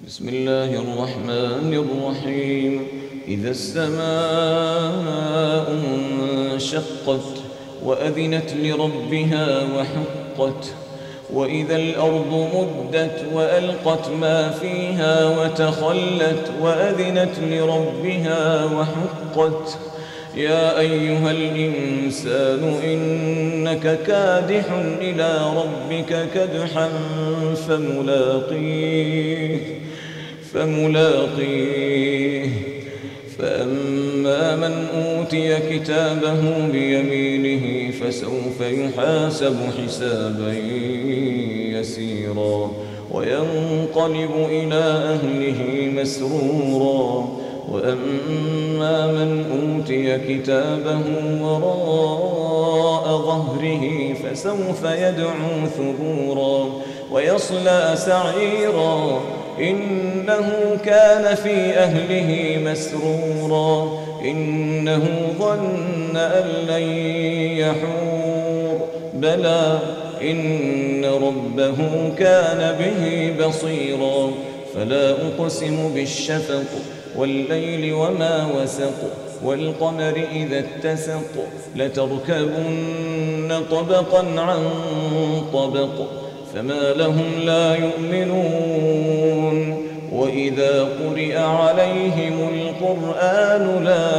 بسم الله الرحمن الرحيم. إذا السماء انشقت وأذنت لربها وحقت، وإذا الأرض مدت وألقت ما فيها وتخلت وأذنت لربها وحقت. يا أيها الإنسان إنك كادح إلى ربك كدحا فملاقيه. فأما من أوتي كتابه بيمينه فسوف يحاسب حسابا يسيرا وينقلب إلى أهله مسرورا. وأما من أوتي كتابه وراء ظهره فسوف يدعو ثبورا ويصلى سعيرا إنه كان في أهله مسرورا إنه ظن أن لن يحور بلى إن ربه كان به بصيرا. فلا أقسم بالشفق والليل وما وسق والقمر إذا اتسق لتركبن طبقا عن طبق فما لهم لا يؤمنون. وإذا قرئ عليهم القرآن لا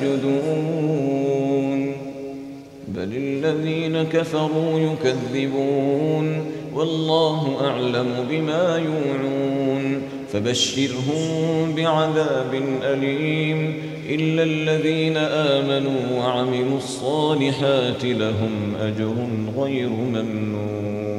يسجدون بل الذين كفروا يكذبون والله أعلم بما يوعون. فبشرهم بعذاب أليم إلا الذين آمنوا وعملوا الصالحات لهم أجر غير ممنون.